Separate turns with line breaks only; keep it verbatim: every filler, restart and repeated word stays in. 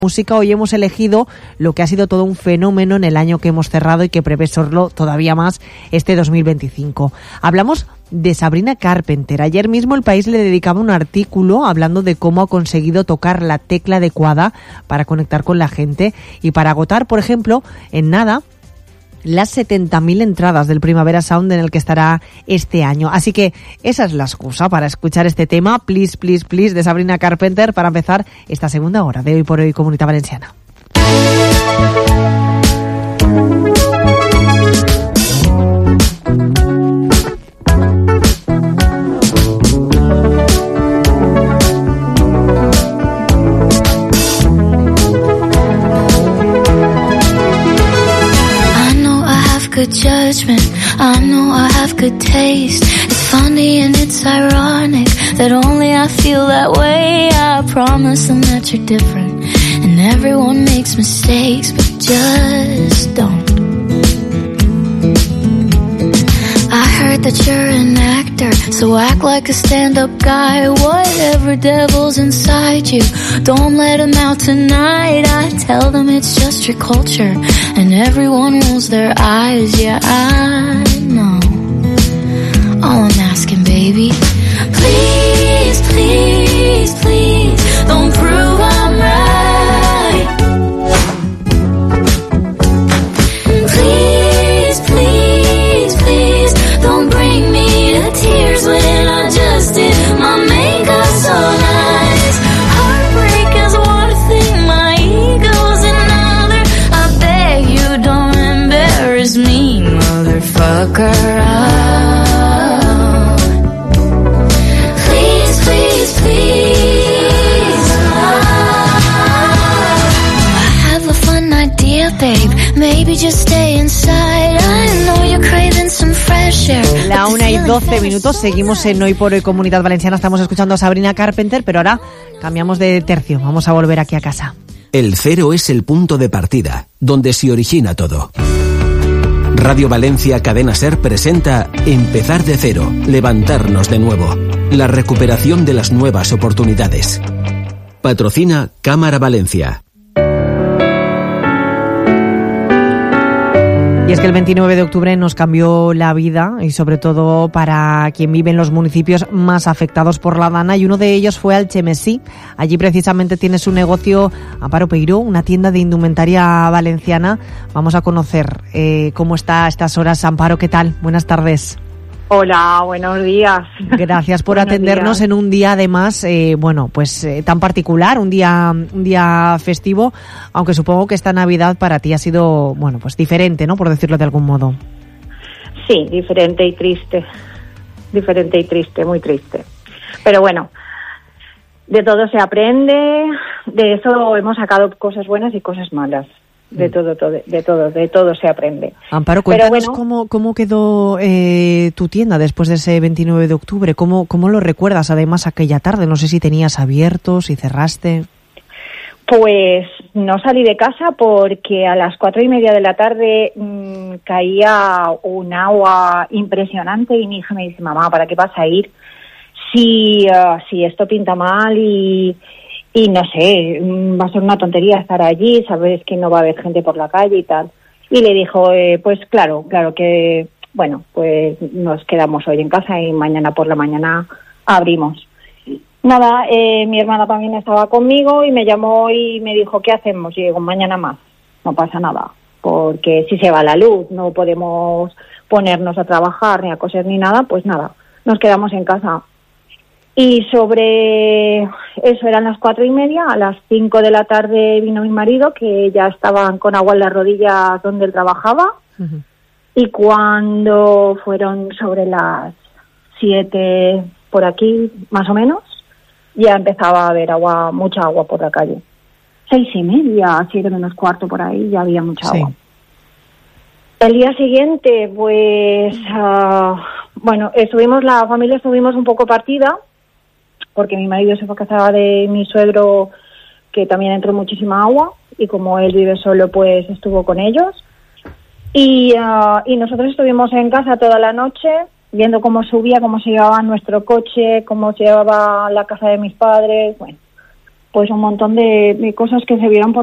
música. Hoy hemos elegido lo que ha sido todo un fenómeno en el año que hemos cerrado y que prevé serlo todavía más este dos mil veinticinco. Hablamos de Sabrina Carpenter. Ayer mismo El País le dedicaba un artículo hablando de cómo ha conseguido tocar la tecla adecuada para conectar con la gente y para agotar, por ejemplo, en nada, las setenta mil entradas del Primavera Sound en el que estará este año. Así que esa es la excusa para escuchar este tema, Please, Please, Please, de Sabrina Carpenter, para empezar esta segunda hora de Hoy por Hoy Comunidad Valenciana.
Good judgment, I know I have good taste. It's funny and it's ironic that only I feel that way. I promise them that you're different, and everyone makes mistakes, but just don't. I heard that you're an actor, so act like a stand-up guy. Whatever devil's inside you, don't let him out tonight. I tell them it's just your culture, and everyone rolls their eyes. Yeah, I know. All I'm asking, baby, please, please, please, don't prove I'm right. Please, please, please, don't bring me to tears when I just did my makeup so nice. Heartbreak is one thing, my ego's another. I beg you don't embarrass me, motherfucker. Oh. Please, please, please. I have a fun idea, babe. Maybe just stay inside. I know you're craving some fresh air.
La una y doce minutos, seguimos en Hoy por Hoy Comunidad Valenciana, estamos escuchando a Sabrina Carpenter, pero ahora cambiamos de tercio, vamos a volver aquí a casa.
El cero es el punto de partida, donde se origina todo. Radio Valencia Cadena Ser presenta Empezar de cero, levantarnos de nuevo, la recuperación de las nuevas oportunidades. Patrocina Cámara Valencia.
Y es que el veintinueve de octubre nos cambió la vida y sobre todo para quien vive en los municipios más afectados por la Dana, y uno de ellos fue Alchemesí. Allí precisamente tiene su negocio Amparo Peiró, una tienda de indumentaria valenciana. Vamos a conocer eh, cómo está a estas horas. Amparo, ¿qué tal? Buenas tardes.
Hola, buenos días.
Gracias por
Buenos
atendernos
días.
en un día además, eh, bueno, pues eh, tan particular, un día, un día festivo, aunque supongo que esta Navidad para ti ha sido, bueno, pues diferente, ¿no? Por decirlo de algún modo.
Sí, diferente y triste. Diferente y triste, muy triste. Pero bueno, de todo se aprende, de eso hemos sacado cosas buenas y cosas malas. De todo, todo, de todo, de todo se aprende.
Amparo, cuéntanos
bueno,
cómo, cómo quedó eh, tu tienda después de ese veintinueve de octubre. ¿Cómo, cómo lo recuerdas además aquella tarde? No sé si tenías abierto, si cerraste.
Pues no salí de casa porque a las cuatro y media de la tarde mmm, caía un agua impresionante y mi hija me dice, mamá, ¿para qué vas a ir? Si, uh, si esto pinta mal y... Y no sé, va a ser una tontería estar allí, sabes que no va a haber gente por la calle y tal. Y le dijo, eh, pues claro, claro que, bueno, pues nos quedamos hoy en casa y mañana por la mañana abrimos. Nada, eh, mi hermana también estaba conmigo y me llamó y me dijo, ¿qué hacemos? Y digo, mañana más, no pasa nada, porque si se va la luz, no podemos ponernos a trabajar ni a coser ni nada, pues nada, nos quedamos en casa. Y sobre eso eran las cuatro y media, a las cinco de la tarde vino mi marido, que ya estaban con agua en las rodillas donde él trabajaba, uh-huh. Y cuando fueron sobre las siete por aquí, más o menos, ya empezaba a haber agua, mucha agua por la calle. Seis y media, siete menos cuarto por ahí, ya había mucha
sí.
agua. El día siguiente, pues, uh, bueno, estuvimos, la familia estuvimos un poco partida, porque mi marido se fue a casa de mi suegro, que también entró muchísima agua, y como él vive solo, pues estuvo con ellos. Y, uh, y nosotros estuvimos en casa toda la noche, viendo cómo subía, cómo se llevaba nuestro coche, cómo se llevaba la casa de mis padres, bueno, pues un montón de, de cosas que se vieron por